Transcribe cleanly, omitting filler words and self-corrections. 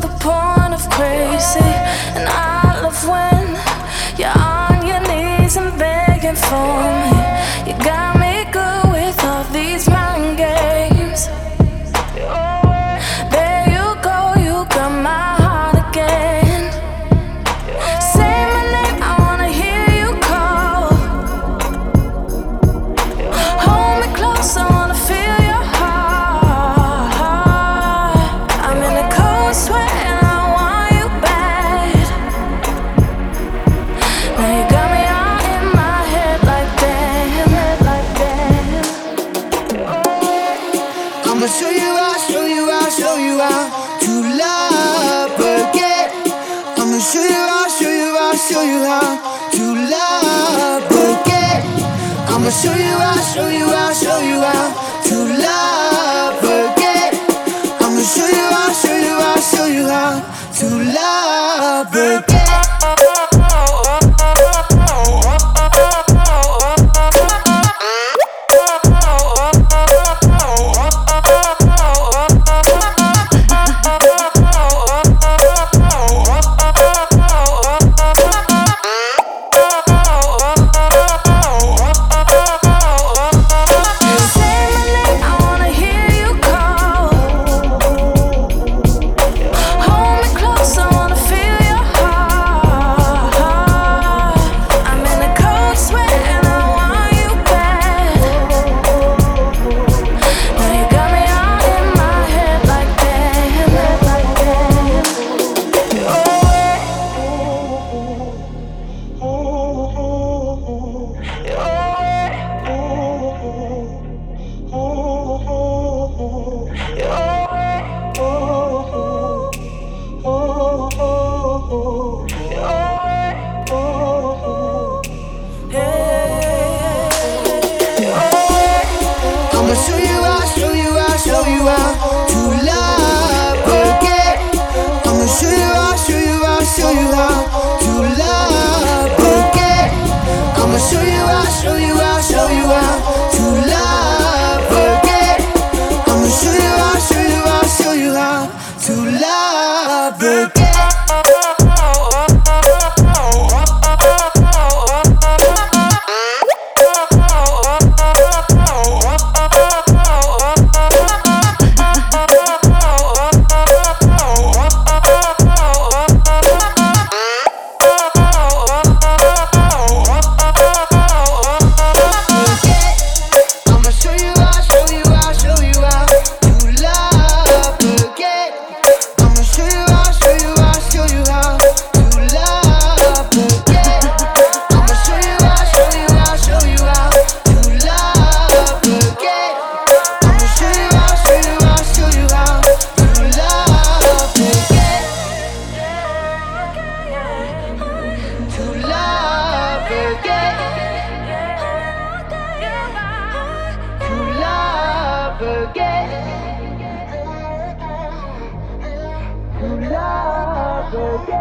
the point of crazy. And I love when you're on your knees and begging for me. You got me good with all these mind games. There you go, you got my heart again. Say my name, I wanna hear you call. Hold me close, I wanna feel your heart. I'm in a cold sweat and I want you bad. Now you got me all in my head like damn. I'ma show you how, show you how, show you how to love again. I'ma show you how, show you how, show you how to love again. I'ma show you how, show you how, show you how to love again. I'ma show you how, show you how, show you how to love again. I'ma show you how, show you how, show you how to love again. I'ma show you how, show you how, show you how to love again. I'ma show you how, show you how, show you how to love again. I'ma show you how, show you how, show you how to love again. Again.